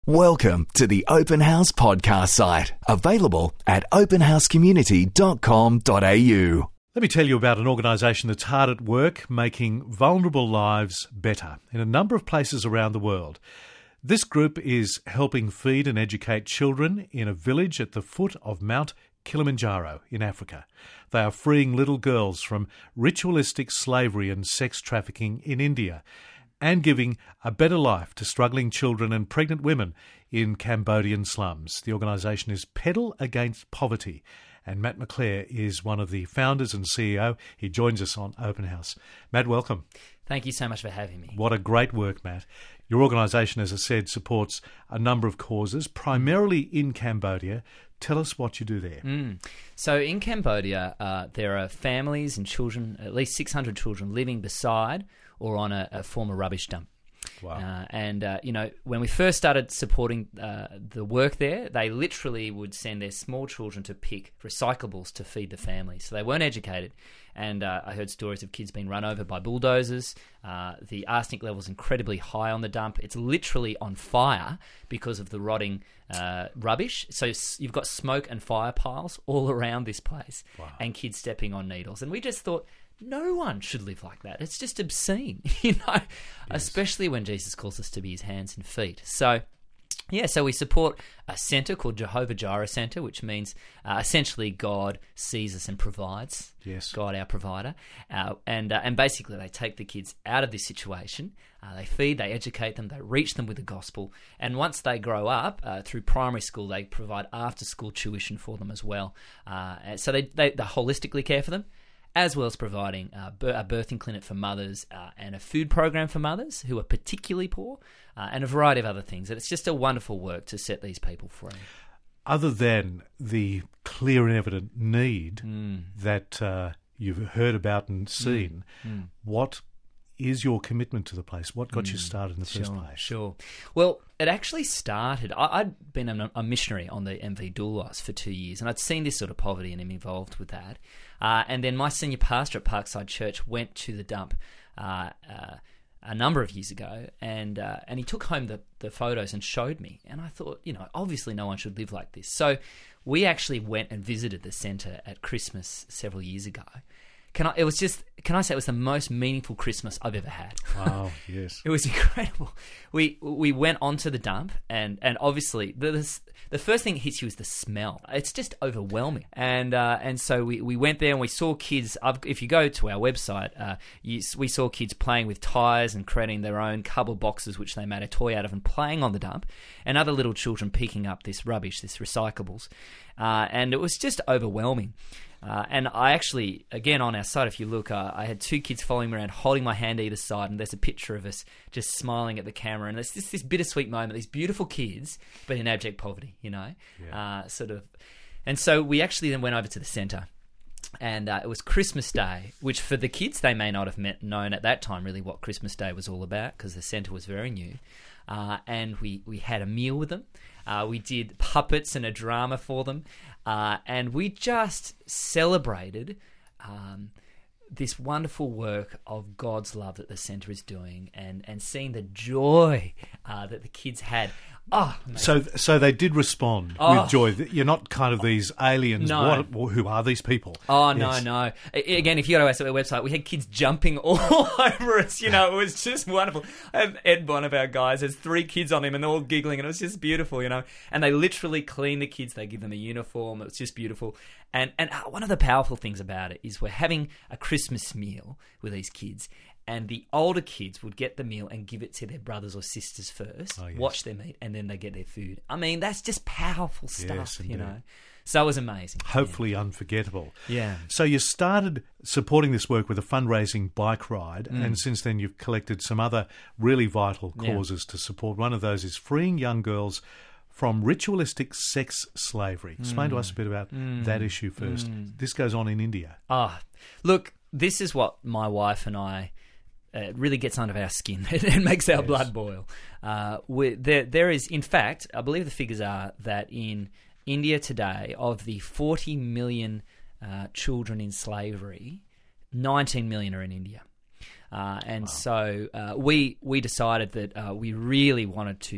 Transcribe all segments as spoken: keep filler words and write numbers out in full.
Welcome to the Open House podcast site, available at open house community dot com dot a u. Let me tell you about an organisation that's hard at work making vulnerable lives better in a number of places around the world. This group is helping feed and educate children in a village at the foot of Mount Kilimanjaro in Africa. They are freeing little girls from ritualistic slavery and sex trafficking in India, and giving a better life to struggling children and pregnant women in Cambodian slums. The organisation is Pedal Against Poverty, and Matt McClare is one of the founders and C E O. He joins us on Open House. Matt, welcome. Thank you so much for having me. What a great work, Matt. Your organisation, as I said, supports a number of causes, primarily in Cambodia. Tell us what you do there. Mm. So in Cambodia, uh, there are families and children, at least six hundred children, living beside or on a, a former rubbish dump. Wow. Uh, and, uh, you know, when we first started supporting uh, the work there, they literally would send their small children to pick recyclables to feed the family. So they weren't educated. And uh, I heard stories of kids being run over by bulldozers. Uh, the arsenic level is incredibly high on the dump. It's literally on fire because of the rotting uh, rubbish. So you've got smoke and fire piles all around this place. Wow. And kids stepping on needles. And we just thought, no one should live like that. It's just obscene, you know, yes. Especially when Jesus calls us to be his hands and feet. So, yeah, so we support a centre called Jehovah Jireh Centre, which means uh, essentially God sees us and provides. Yes. God, our provider. Uh, and uh, and basically they take the kids out of this situation. Uh, they feed, they educate them, they reach them with the gospel. And once they grow up, uh, through primary school, they provide after-school tuition for them as well. Uh, and so they, they, they holistically care for them, as well as providing uh, a birthing clinic for mothers uh, and a food program for mothers who are particularly poor, uh, and a variety of other things. And it's just a wonderful work to set these people free. Other than the clear and evident need mm. that uh, you've heard about and seen, mm. Mm. what is your commitment to the place? What got mm. you started in the sure, first place? Sure. Well, it actually started... I, I'd been a, a missionary on the M V Doulos for two years, and I'd seen this sort of poverty and am involved with that. Uh, and then my senior pastor at Parkside Church went to the dump uh, uh, a number of years ago, and uh, and he took home the, the photos and showed me. And I thought, you know, obviously no one should live like this. So we actually went and visited the centre at Christmas several years ago. Can I? It was just. Can I say it was the most meaningful Christmas I've ever had? Wow, yes. It was incredible. We we went onto the dump, and and obviously the the first thing that hits you is the smell. It's just overwhelming. And uh, and so we, we went there and we saw kids. If you go to our website, uh, you, we saw kids playing with tyres and creating their own cardboard boxes, which they made a toy out of, and playing on the dump, and other little children picking up this rubbish, this recyclables, uh, and it was just overwhelming. Uh, and I actually, again, on our site, if you look, uh, I had two kids following me around, holding my hand either side, and there's a picture of us just smiling at the camera. And it's just this bittersweet moment, these beautiful kids, but in abject poverty, you know, yeah. uh, sort of. And so we actually then went over to the centre, and uh, it was Christmas Day, which for the kids, they may not have met, known at that time really what Christmas Day was all about, because the centre was very new. Uh, and we, we had a meal with them. Uh, we did puppets and a drama for them. Uh, and we just celebrated um, this wonderful work of God's love that the centre is doing, and, and seeing the joy uh, that the kids had. Oh, so so they did respond oh. with joy. You're not kind of these aliens. No. What, who are these people? Oh, no, yes. no. Again, if you go to our website, we had kids jumping all over us. You know, it was just wonderful. And Ed, one of our guys, has three kids on him and they're all giggling, and it was just beautiful, you know. And they literally clean the kids. They give them a uniform. It was just beautiful. And, and one of the powerful things about it is we're having a Christmas meal with these kids, and the older kids would get the meal and give it to their brothers or sisters first, oh, yes. watch them eat, and then they get their food. I mean, that's just powerful stuff, yes, you know. So it was amazing. Hopefully yeah. unforgettable. Yeah. So you started supporting this work with a fundraising bike ride, Mm. and since then you've collected some other really vital causes yeah. to support. One of those is freeing young girls from ritualistic sex slavery. Explain Mm. to us a bit about Mm. that issue first. Mm. This goes on in India. Ah, look, this is what my wife and I... Uh, it really gets under our skin. It makes our yes. blood boil. Uh, there, there is, in fact, I believe the figures are that in India today, of the forty million uh, children in slavery, nineteen million are in India. Uh, and wow. so uh, we we decided that uh, we really wanted to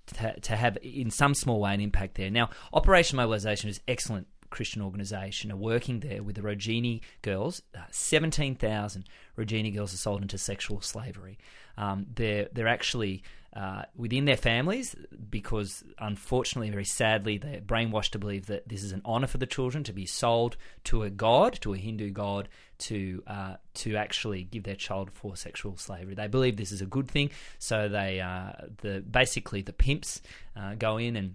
to, to have, in some small way, an impact there. Now, Operation Mobilisation is excellent Christian organisation, are working there with the Rogini girls. Uh, seventeen thousand Rogini girls are sold into sexual slavery. Um, they're they're actually uh, within their families because, unfortunately, very sadly, they're brainwashed to believe that this is an honour for the children to be sold to a god, to a Hindu god, to uh, to actually give their child for sexual slavery. They believe this is a good thing, so they uh, the basically the pimps uh, go in and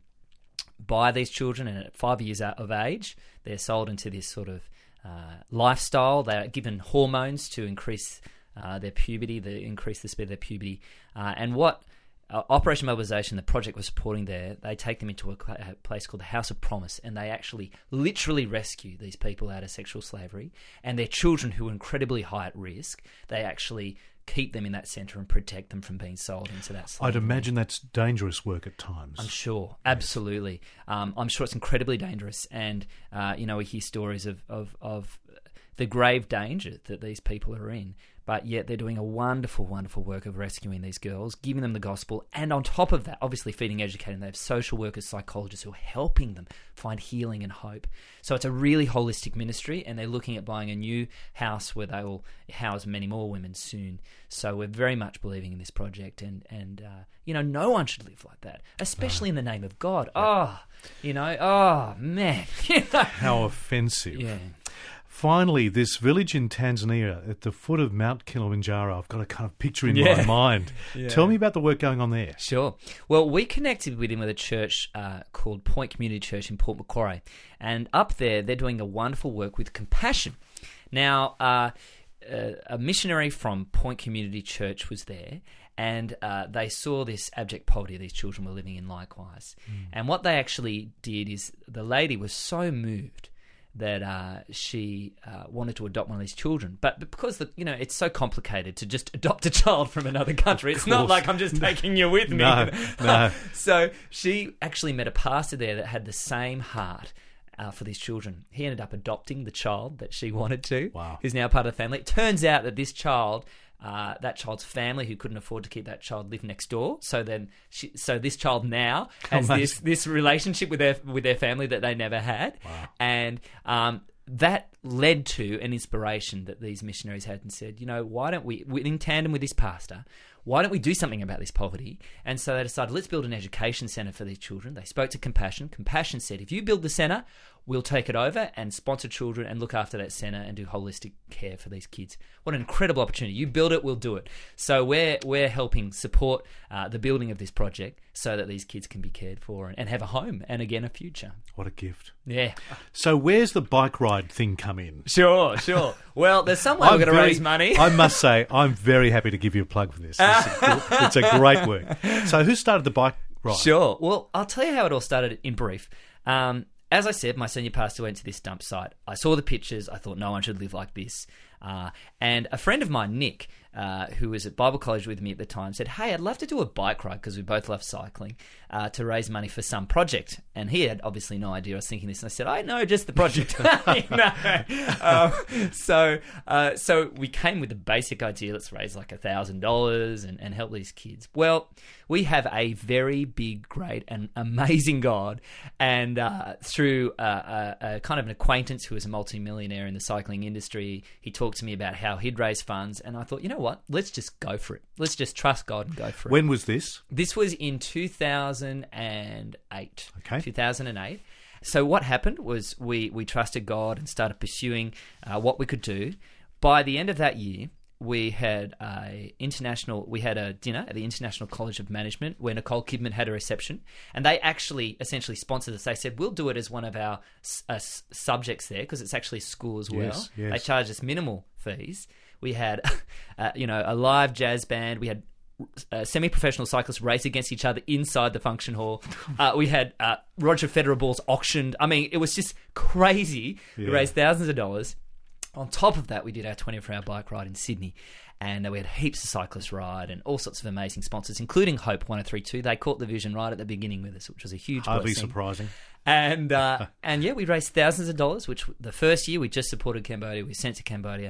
buy these children, and at five years of age, they're sold into this sort of uh, lifestyle. They're given hormones to increase uh, their puberty, the increase the speed of their puberty. Uh, and what uh, Operation Mobilisation, the project was supporting there, they take them into a, a place called the House of Promise, and they actually literally rescue these people out of sexual slavery. And their children, who are incredibly high at risk, they actually keep them in that centre and protect them from being sold into that slavery. I'd imagine that's dangerous work at times. I'm sure, absolutely. Um, I'm sure it's incredibly dangerous, and uh, you know, we hear stories of, of of the grave danger that these people are in, but yet they're doing a wonderful, wonderful work of rescuing these girls, giving them the gospel, and on top of that, obviously feeding, educating. They have social workers, psychologists who are helping them find healing and hope. So it's a really holistic ministry, and they're looking at buying a new house where they will house many more women soon. So we're very much believing in this project, and, and uh, you know, no one should live like that, especially in the name of God. Oh, you know, oh, man. How offensive. Yeah. Finally, this village in Tanzania at the foot of Mount Kilimanjaro, I've got a kind of picture in Yeah. my mind. Yeah. Tell me about the work going on there. Sure. Well, we connected with him with a church uh, called Point Community Church in Port Macquarie. And up there, they're doing a wonderful work with compassion. Now, uh, uh, a missionary from Point Community Church was there, and uh, they saw this abject poverty these children were living in likewise. Mm. And what they actually did is the lady was so moved that uh, she uh, wanted to adopt one of these children. But, but because, the, you know, it's so complicated to just adopt a child from another country. It's not like I'm just taking you with me. No, no. So she actually met a pastor there that had the same heart uh, for these children. He ended up adopting the child that she wanted to, Wow. who's now part of the family. It turns out that this child... Uh, that child's family, who couldn't afford to keep that child, lived next door. So then, she, so this child now has Amazing. this this relationship with their with their family that they never had, Wow. and um, that led to an inspiration that these missionaries had and said, you know, why don't we, in tandem with this pastor, why don't we do something about this poverty? And so they decided, let's build an education centre for these children. They spoke to Compassion. Compassion said, if you build the centre, we'll take it over and sponsor children and look after that centre and do holistic care for these kids. What an incredible opportunity. You build it, we'll do it. So we're we're helping support uh, the building of this project so that these kids can be cared for and, and have a home and, again, a future. What a gift. Yeah. So where's the bike ride thing come in? Sure, sure. Well, there's some way we're going to very- raise money. I must say, I'm very happy to give you a plug for this. It's, it's a great work. So who started the bike ride? Sure. Well, I'll tell you how it all started in brief. Um, as I said, my senior pastor went to this dump site. I saw the pictures. I thought no one should live like this. Uh, and a friend of mine, Nick, uh, who was at Bible college with me at the time, said, hey, I'd love to do a bike ride, because we both love cycling, uh, to raise money for some project. And he had obviously no idea I was thinking this. And I said, I know, just the project. no. um, so uh, so we came with the basic idea, let's raise like one thousand dollars and, and help these kids. Well, we have a very big, great and amazing God. And uh, through uh, a, a kind of an acquaintance who was a multi-millionaire in the cycling industry, he talked to me about how he'd raise funds. And I thought, you know what? Let's just go for it. Let's just trust God and go for it. When was this? This was in two thousand eight. Okay. two thousand eight. So what happened was we, we trusted God and started pursuing uh, what we could do. By the end of that year, we had a international. We had a dinner at the International College of Management where Nicole Kidman had a reception, and they actually essentially sponsored us. They said, "We'll do it as one of our uh, subjects there, because it's actually a school as well." Yes, yes. They charged us minimal fees. We had, uh, you know, a live jazz band. We had uh, semi-professional cyclists race against each other inside the function hall. Uh, we had uh, Roger Federer balls auctioned. I mean, it was just crazy. Yeah. We raised thousands of dollars. On top of that, we did our twenty-four hour bike ride in Sydney, and uh, we had heaps of cyclists ride and all sorts of amazing sponsors, including Hope one oh three two. They caught the vision right at the beginning with us, which was a huge Hardly blessing. surprising. And uh, and yeah, we raised thousands of dollars, which the first year we just supported Cambodia. We sent to Cambodia.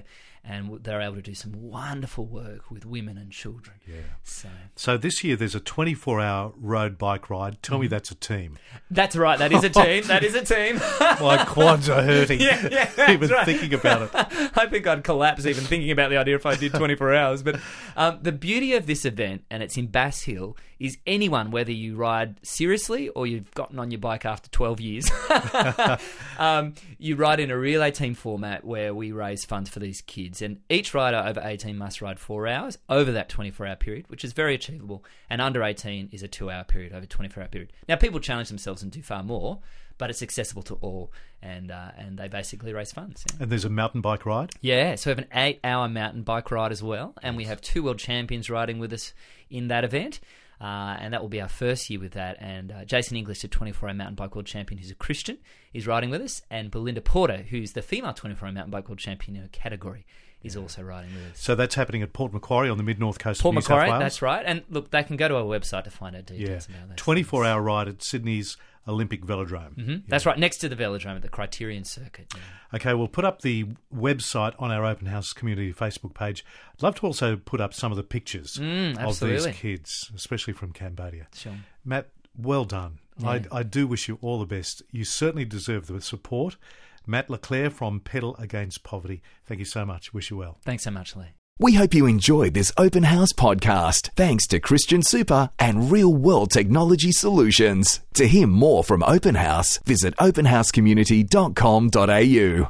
and they're able to do some wonderful work with women and children. Yeah. So, So this year there's a twenty-four hour road bike ride. Tell me that's a team. that's right. That is a team. That is a team. My quads are hurting. Yeah, yeah, that's even right. thinking about it. I think I'd collapse even thinking about the idea if I did twenty-four hours. But um, the beauty of this event, and it's in Bass Hill, is anyone, whether you ride seriously or you've gotten on your bike after twelve years, um, you ride in a relay team format where we raise funds for these kids. And each rider over eighteen must ride four hours over that twenty-four hour period, which is very achievable. And under eighteen is a two hour period over a twenty-four hour period. Now, people challenge themselves and do far more, but it's accessible to all, and uh, and they basically raise funds. Yeah. And there's a mountain bike ride. Yeah, so we have an eight-hour mountain bike ride as well, and we have two world champions riding with us in that event, uh, and that will be our first year with that. And uh, Jason English, the twenty-four hour mountain bike world champion, who's a Christian, is riding with us, and Belinda Porter, who's the female twenty-four hour mountain bike world champion in her category, is also riding with us. So that's happening at Port Macquarie on the mid-north coast Port of New South Macquarie, Wales. that's right. And look, they can go to our website to find out details Yeah, about that. twenty-four hour ride at Sydney's Olympic Velodrome. Mm-hmm. Yeah. That's right, next to the velodrome at the Criterion Circuit. Yeah. Okay, we'll put up the website on our Open House community Facebook page. I'd love to also put up some of the pictures Mm, of absolutely. these kids, especially from Cambodia. Sure. Matt, well done. Yeah. I, I do wish you all the best. You certainly deserve the support. Matt Leclerc from Pedal Against Poverty, thank you so much. Wish you well. Thanks so much, Lee. We hope you enjoyed this Open House podcast, thanks to Christian Super and Real World Technology Solutions. To hear more from Open House, visit open house community dot com dot a u.